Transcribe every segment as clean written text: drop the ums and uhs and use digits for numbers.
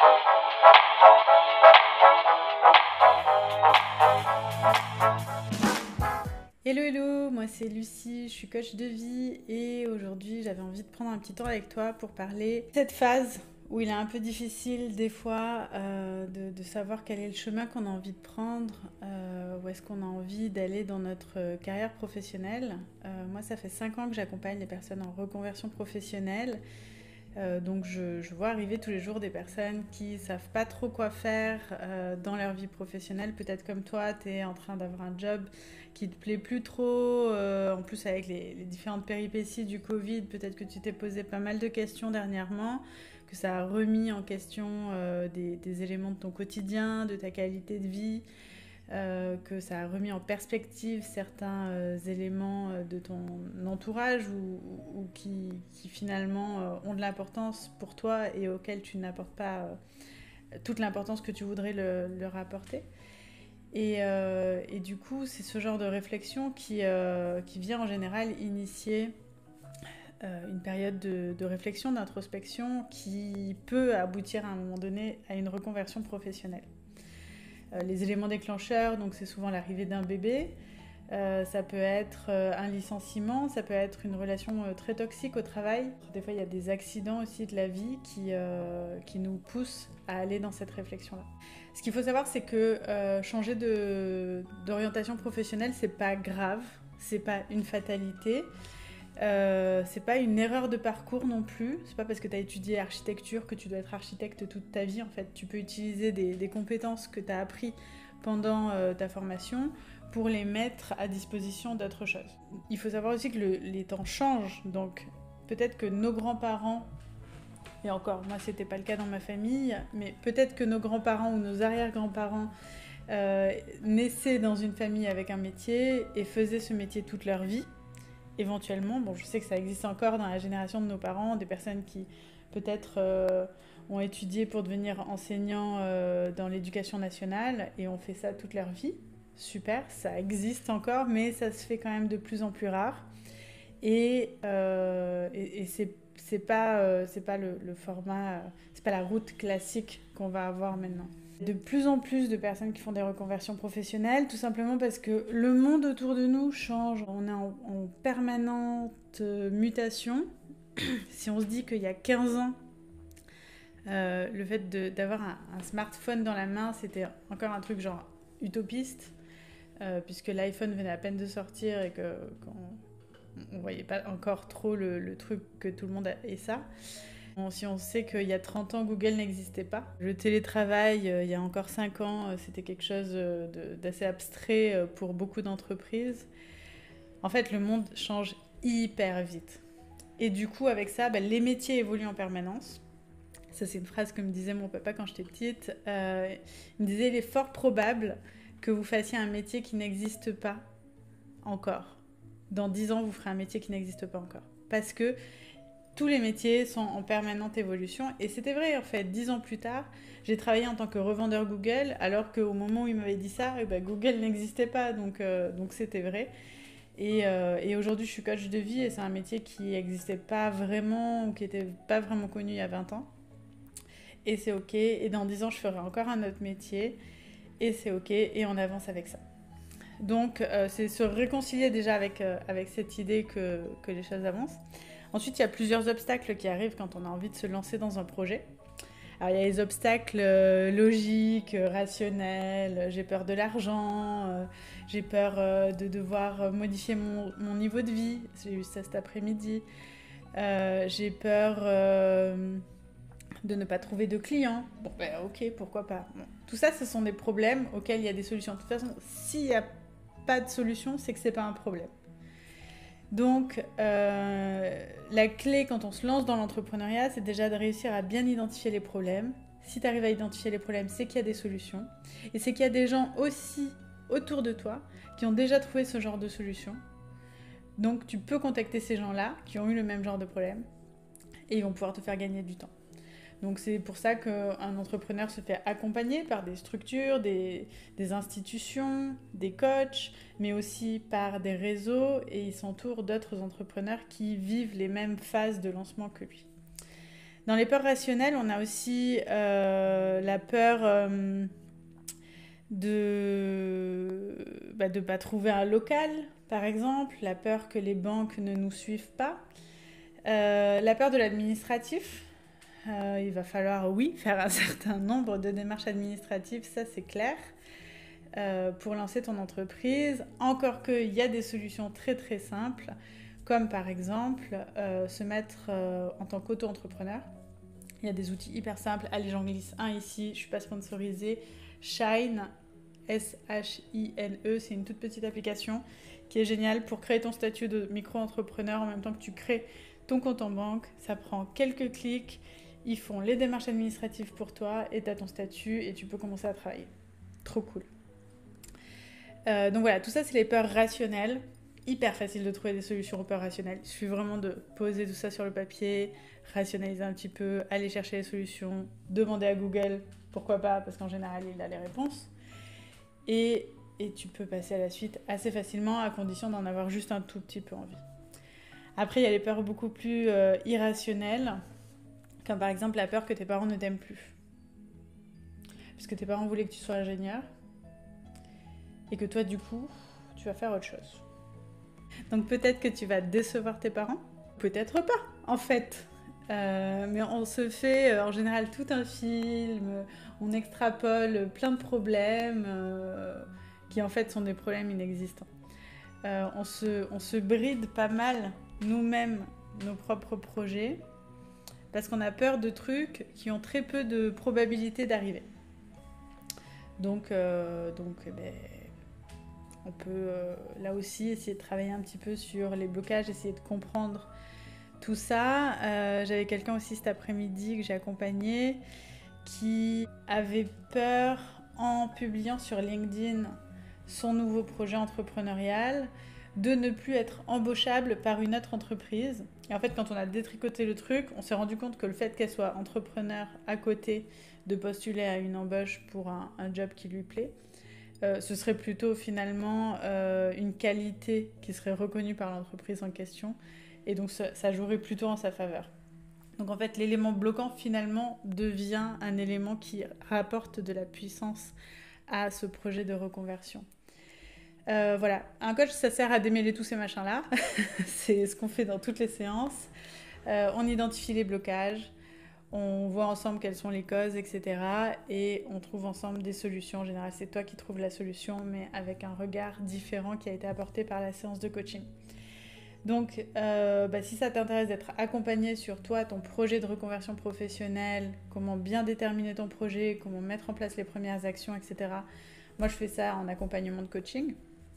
Hello hello, moi c'est Lucie, je suis coach de vie et aujourd'hui j'avais envie de prendre un petit temps avec toi pour parler de cette phase où il est un peu difficile des fois de savoir quel est le chemin qu'on a envie de prendre, où est-ce qu'on a envie d'aller dans notre carrière professionnelle. Moi ça fait 5 ans que j'accompagne les personnes en reconversion professionnelle. Donc je vois arriver tous les jours des personnes qui ne savent pas trop quoi faire dans leur vie professionnelle. Peut-être comme toi, tu es en train d'avoir un job qui ne te plaît plus trop. En plus avec les différentes péripéties du Covid, peut-être que tu t'es posé pas mal de questions dernièrement, que ça a remis en question des éléments de ton quotidien, de ta qualité de vie. Que ça a remis en perspective certains éléments de ton entourage ou qui finalement ont de l'importance pour toi et auxquels tu n'apportes pas toute l'importance que tu voudrais leur apporter. Et du coup, c'est ce genre de réflexion qui vient en général initier une période de réflexion, d'introspection qui peut aboutir à un moment donné à une reconversion professionnelle. Les éléments déclencheurs, donc c'est souvent l'arrivée d'un bébé, ça peut être un licenciement, ça peut être une relation très toxique au travail. Des fois, il y a des accidents aussi de la vie qui nous poussent à aller dans cette réflexion-là. Ce qu'il faut savoir, c'est que changer d'orientation professionnelle, c'est pas grave, c'est pas une fatalité. C'est pas une erreur de parcours non plus. C'est pas parce que tu as étudié architecture que tu dois être architecte toute ta vie. En fait, tu peux utiliser des compétences que tu as apprises pendant ta formation pour les mettre à disposition d'autres choses. Il faut savoir aussi que les temps changent. Donc, peut-être que nos grands-parents, et encore, moi, c'était pas le cas dans ma famille, mais peut-être que nos grands-parents ou nos arrière-grands-parents naissaient dans une famille avec un métier et faisaient ce métier toute leur vie. Éventuellement, bon, je sais que ça existe encore dans la génération de nos parents, des personnes qui peut-être ont étudié pour devenir enseignants dans l'éducation nationale et ont fait ça toute leur vie. Super, ça existe encore, mais ça se fait quand même de plus en plus rare. Et c'est pas le format, c'est pas la route classique qu'on va avoir maintenant. De plus en plus de personnes qui font des reconversions professionnelles, tout simplement parce que le monde autour de nous change. On est en permanente mutation. Si on se dit qu'il y a 15 ans, le fait d'avoir un smartphone dans la main, c'était encore un truc genre utopiste, puisque l'iPhone venait à peine de sortir et qu'on ne voyait pas encore trop le truc que tout le monde ait ça. Si on sait qu'il y a 30 ans, Google n'existait pas. Le télétravail, il y a encore 5 ans, c'était quelque chose d'assez abstrait pour beaucoup d'entreprises. En fait, le monde change hyper vite. Et du coup, avec ça, les métiers évoluent en permanence. Ça, c'est une phrase que me disait mon papa quand j'étais petite. Il me disait, il est fort probable que vous fassiez un métier qui n'existe pas encore. Dans 10 ans, vous ferez un métier qui n'existe pas encore. Parce que tous les métiers sont en permanente évolution. Et c'était vrai, en fait. 10 ans plus tard, j'ai travaillé en tant que revendeur Google, alors qu'au moment où il m'avait dit ça, Google n'existait pas. Donc c'était vrai. Et aujourd'hui, je suis coach de vie et c'est un métier qui n'existait pas vraiment ou qui n'était pas vraiment connu il y a 20 ans. Et c'est OK. Et dans 10 ans, je ferai encore un autre métier. Et c'est OK. Et on avance avec ça. Donc, c'est se réconcilier déjà avec cette idée que les choses avancent. Ensuite, il y a plusieurs obstacles qui arrivent quand on a envie de se lancer dans un projet. Alors, il y a les obstacles logiques, rationnels. J'ai peur de l'argent, j'ai peur de devoir modifier mon niveau de vie. J'ai eu ça cet après-midi. J'ai peur de ne pas trouver de clients. Bon, ok, pourquoi pas. Bon. Tout ça, ce sont des problèmes auxquels il y a des solutions. De toute façon, s'il n'y a pas de solution, c'est que c'est pas un problème. Donc, la clé quand on se lance dans l'entrepreneuriat, c'est déjà de réussir à bien identifier les problèmes. Si tu arrives à identifier les problèmes, c'est qu'il y a des solutions. Et c'est qu'il y a des gens aussi autour de toi qui ont déjà trouvé ce genre de solution. Donc, tu peux contacter ces gens-là qui ont eu le même genre de problème et ils vont pouvoir te faire gagner du temps. Donc c'est pour ça qu'un entrepreneur se fait accompagner par des structures, des institutions, des coachs, mais aussi par des réseaux et il s'entoure d'autres entrepreneurs qui vivent les mêmes phases de lancement que lui. Dans les peurs rationnelles, on a aussi la peur de ne pas trouver un local, par exemple, la peur que les banques ne nous suivent pas, la peur de l'administratif. Il va falloir, oui, faire un certain nombre de démarches administratives, ça c'est clair, pour lancer ton entreprise. Encore qu'il y a des solutions très très simples, comme par exemple se mettre en tant qu'auto-entrepreneur. Il y a des outils hyper simples. Allez, j'en glisse un ici, je ne suis pas sponsorisée. Shine, S-H-I-N-E, c'est une toute petite application qui est géniale pour créer ton statut de micro-entrepreneur en même temps que tu crées ton compte en banque. Ça prend quelques clics, ils font les démarches administratives pour toi et tu as ton statut et tu peux commencer à travailler. Trop cool. Donc voilà, tout ça c'est les peurs rationnelles. Hyper facile de trouver des solutions aux peurs rationnelles. Il suffit vraiment de poser tout ça sur le papier, rationaliser un petit peu, aller chercher les solutions, demander à Google, pourquoi pas, parce qu'en général il a les réponses. Et tu peux passer à la suite assez facilement à condition d'en avoir juste un tout petit peu envie. Après, il y a les peurs beaucoup plus irrationnelles, comme par exemple la peur que tes parents ne t'aiment plus. Parce que tes parents voulaient que tu sois ingénieur et que toi, du coup, tu vas faire autre chose. Donc peut-être que tu vas décevoir tes parents, peut-être pas, en fait. Mais on se fait en général tout un film, on extrapole plein de problèmes qui en fait sont des problèmes inexistants. On se bride pas mal nous-mêmes nos propres projets parce qu'on a peur de trucs qui ont très peu de probabilité d'arriver. Donc on peut là aussi essayer de travailler un petit peu sur les blocages, essayer de comprendre tout ça. J'avais quelqu'un aussi cet après-midi que j'ai accompagné qui avait peur en publiant sur LinkedIn son nouveau projet entrepreneurial de ne plus être embauchable par une autre entreprise. Et en fait, quand on a détricoté le truc, on s'est rendu compte que le fait qu'elle soit entrepreneur à côté de postuler à une embauche pour un job qui lui plaît, ce serait plutôt finalement une qualité qui serait reconnue par l'entreprise en question. Et donc ça jouerait plutôt en sa faveur. Donc en fait, l'élément bloquant finalement devient un élément qui rapporte de la puissance à ce projet de reconversion. Voilà, un coach, ça sert à démêler tous ces machins-là. C'est ce qu'on fait dans toutes les séances. On identifie les blocages, on voit ensemble quelles sont les causes, etc. Et on trouve ensemble des solutions. En général, c'est toi qui trouves la solution, mais avec un regard différent qui a été apporté par la séance de coaching. Donc, si ça t'intéresse d'être accompagné sur toi, ton projet de reconversion professionnelle, comment bien déterminer ton projet, comment mettre en place les premières actions, etc. Moi, je fais ça en accompagnement de coaching.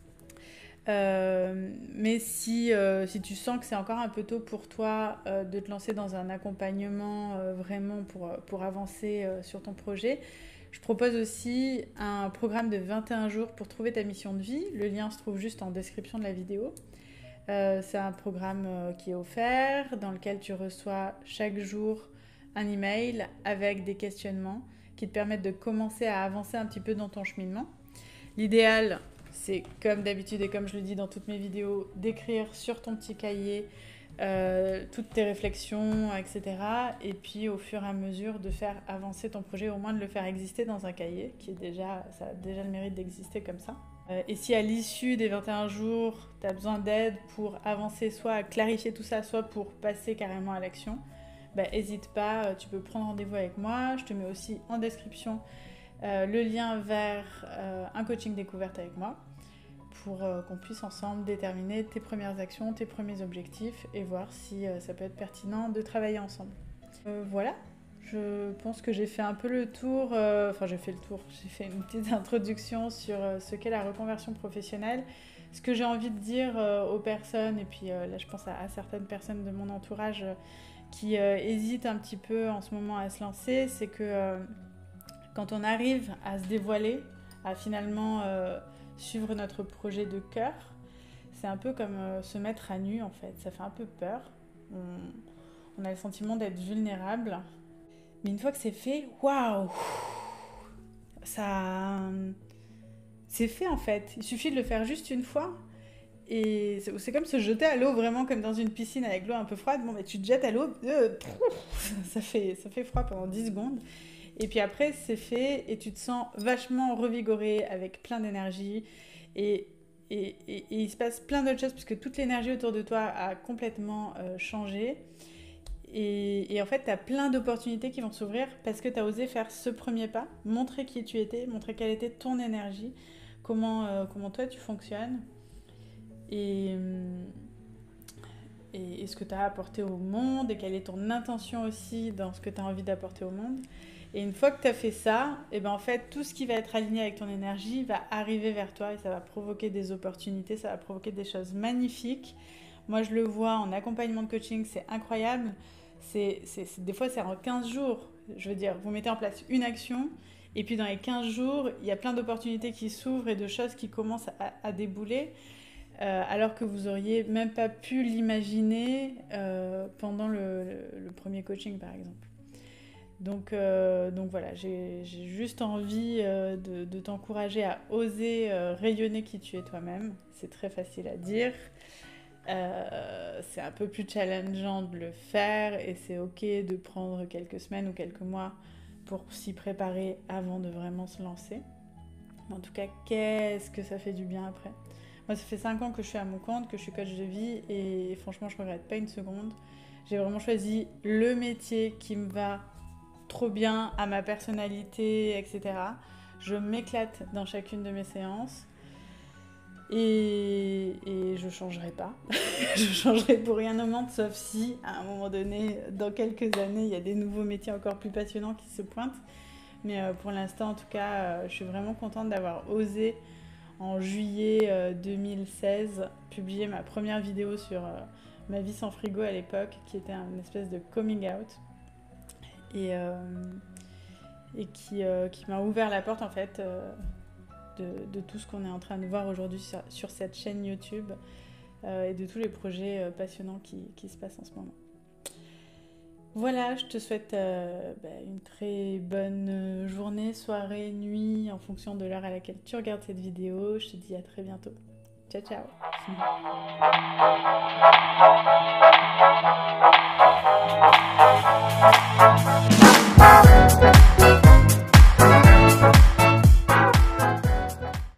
Mais si tu sens que c'est encore un peu tôt pour toi de te lancer dans un accompagnement vraiment pour avancer sur ton projet, je propose aussi un programme de 21 jours pour trouver ta mission de vie. Le lien se trouve juste en description de la vidéo. C'est un programme qui est offert, dans lequel tu reçois chaque jour un email avec des questionnements qui te permettent de commencer à avancer un petit peu dans ton cheminement. L'idéal, c'est comme d'habitude et comme je le dis dans toutes mes vidéos, d'écrire sur ton petit cahier toutes tes réflexions, etc. Et puis au fur et à mesure de faire avancer ton projet, au moins de le faire exister dans un cahier, ça a déjà le mérite d'exister comme ça. Et si à l'issue des 21 jours, tu as besoin d'aide pour avancer, soit à clarifier tout ça, soit pour passer carrément à l'action, n'hésite pas, tu peux prendre rendez-vous avec moi. Je te mets aussi en description le lien vers un coaching découverte avec moi pour qu'on puisse ensemble déterminer tes premières actions, tes premiers objectifs et voir si ça peut être pertinent de travailler ensemble. Voilà. Je pense que j'ai fait un peu le tour, j'ai fait une petite introduction sur ce qu'est la reconversion professionnelle. Ce que j'ai envie de dire aux personnes, et puis là je pense à certaines personnes de mon entourage qui hésitent un petit peu en ce moment à se lancer, c'est que quand on arrive à se dévoiler, à finalement suivre notre projet de cœur, c'est un peu comme se mettre à nu en fait, ça fait un peu peur, on a le sentiment d'être vulnérable. Mais une fois que c'est fait, waouh, ça, c'est fait en fait. Il suffit de le faire juste une fois Et c'est comme se jeter à l'eau, vraiment comme dans une piscine avec l'eau un peu froide. Bon, bah, tu te jettes à l'eau, ça fait froid pendant 10 secondes. Et puis après, c'est fait et tu te sens vachement revigoré, avec plein d'énergie. Et, et il se passe plein d'autres choses puisque toute l'énergie autour de toi a complètement changé. Et en fait, tu as plein d'opportunités qui vont s'ouvrir parce que tu as osé faire ce premier pas, montrer qui tu étais, montrer quelle était ton énergie, comment toi tu fonctionnes et, et ce que tu as apporté au monde et quelle est ton intention aussi dans ce que tu as envie d'apporter au monde. Et une fois que tu as fait ça, et ben en fait, tout ce qui va être aligné avec ton énergie va arriver vers toi et ça va provoquer des opportunités, ça va provoquer des choses magnifiques. Moi, je le vois en accompagnement de coaching, c'est incroyable. Des fois, c'est en 15 jours. Je veux dire, vous mettez en place une action et puis dans les 15 jours, il y a plein d'opportunités qui s'ouvrent et de choses qui commencent à débouler alors que vous auriez même pas pu l'imaginer pendant le premier coaching, par exemple. Donc voilà, j'ai juste envie de t'encourager à oser rayonner qui tu es toi-même. C'est très facile à dire. C'est un peu plus challengeant de le faire et c'est ok de prendre quelques semaines ou quelques mois pour s'y préparer avant de vraiment se lancer. Mais en tout cas, qu'est-ce que ça fait du bien après. Moi, ça fait 5 ans que je suis à mon compte, que je suis coach de vie et franchement, je ne regrette pas une seconde. J'ai vraiment choisi le métier qui me va trop bien à ma personnalité, etc. Je m'éclate dans chacune de mes séances. Et je changerai pas. Je changerai pour rien au monde, sauf si, à un moment donné, dans quelques années, il y a des nouveaux métiers encore plus passionnants qui se pointent. Mais pour l'instant, en tout cas, je suis vraiment contente d'avoir osé, en juillet 2016, publier ma première vidéo sur ma vie sans frigo à l'époque, qui était une espèce de coming out. Et qui m'a ouvert la porte, en fait, de tout ce qu'on est en train de voir aujourd'hui sur cette chaîne YouTube et de tous les projets passionnants qui se passent en ce moment. Voilà, je te souhaite une très bonne journée, soirée, nuit, en fonction de l'heure à laquelle tu regardes cette vidéo. Je te dis à très bientôt. Ciao, ciao.